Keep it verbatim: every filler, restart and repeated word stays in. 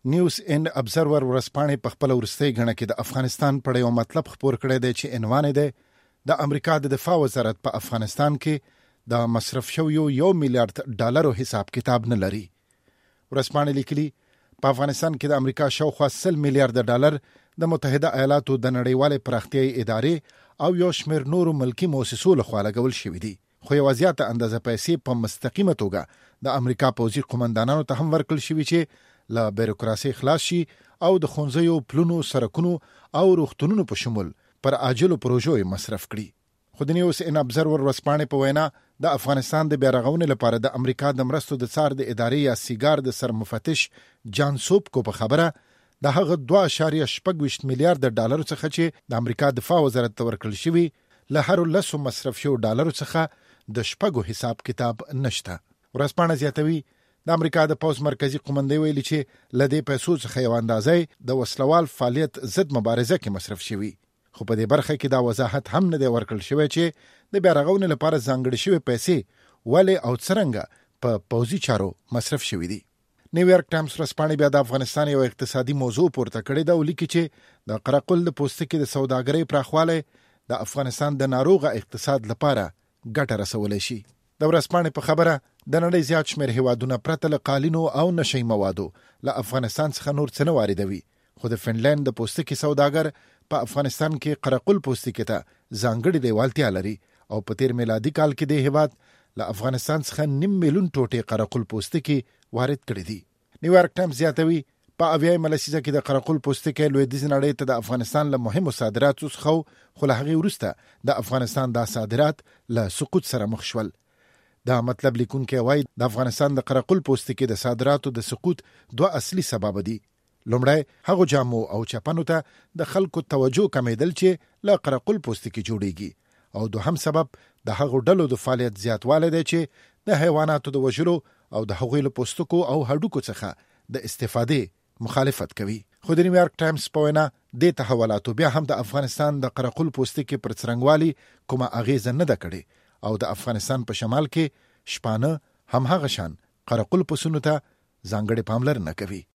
نیوز اینډ ابزرور ورځپاڼې په خپل وروستۍ غڼه کې د افغانستان په اړه یو مطلب خپور کړی دی چې عنوان دی د امریکا د دفاع وزارت په افغانستان کې د مصرف شویو یو میلیارډ ډالرو حساب کتاب نه لري. ورځپاڼې لیکلي په افغانستان کې د امریکا شاوخوا سل میلیارډ ډالر د متحده ایالاتو د نړیوالې پراختیایي ادارې او یو شمېر نورو ملکي مؤسسو لخوا لګول شوي دي، خو یوه زیاته اندازه پیسې په مستقیمه توګه د امریکا پوځي قومندانانو ته هم ورکړل شوي چې له بیروکراسۍ خلاص شي او د ښوونځیو، پلونو، سرکونو او روغتونونو په شمول پر عاجلو پروژو مصرف کړي. خو د نیوز اینډ ابزرور ورځپاڼې په وینا د افغانستان د بیا رغونې لپاره د امریکا د مرستو د څار د ادارې یا سیګار د سرمفتش جان سوپکو په خبره د هغه دوه اعشاریه شپږ ویشت میلیارډ ډالرو څخه چې د امریکا دفاع وزارت ته ورکړل شوي له هرو لسو مصرف شوو ډالرو څخه د شپږو حساب کتاب نشته. ورځپاڼه زیاتوي د امریکا د پوځ مرکزی قومندې ویلي چې له دې پیسو څخه یو اندازه د وسلوال فعالیت ضد مبارزه کې مصرف شوي، خو په دې برخه کې دا وضاحت هم نه دی ورکړل شوی چې د بیا رغونې لپاره ځانګړې شوې پیسې ولې او څرنګه په پوځي چارو مصرف شوي دي. نیویارک ټایمز ورځپاڼې بیا د افغانستان یو اقتصادي موضوع پورته کړې ده او لیکي چې د قره-قل د پوستکي د سوداګرۍ پراخوالی د افغانستان د ناروغه اقتصاد لپاره ګټه رسولی شي. د ورځپاڼې په خبره د نړۍ زیات شمېر هیوادونه پرته له قالینو او نشهیي موادو له افغانستان څخه نور څه نه واردوي، خو د فنلنډ د پوستکي سوداګر په افغانستان کې قره-قل پوستکي ته ځانګړې لیوالتیا لري او په تیر میلادي کال کې د هیواد له افغانستان څخه نیم میلیون ټوټې قره-قل پوستکي وارد کړي دي. نیویارک ټایمز زیاتوي په اویایمه لسیزه کې د قره-قل پوستکي لویدیځې نړۍ ته د افغانستان له مهمو صادراتو څخه، خو له هغې وروسته د افغانستان دا صادرات له سقوط سره مخ شول. دا مطلب لیکونکی وایي د افغانستان د قره-قل پوستکي د صادراتو د سقوط دوه اصلي سبب دي. لومړی هغو جامو او چپنو ته د خلکو توجه کمیدل چې له قره-قل پوستکي جوړیږي، او دوهم سبب د هغو ډلو د فعالیت زیاتوالی دی چې د حیواناتو د وژلو او د هغوی له پوستکو او هډوکو څخه د استفادې مخالفت کوي. خو د نیویارک ټایمز په وینا دې تحولاتو بیا هم د افغانستان د قره-قل پوستکي پر څرنګوالي کومه اغیزه نه ده کړې او د افغانستان په شمال کې شپانه هم هغه شان قره-قل پسونو ته ځانګړې پاملرنه کوي.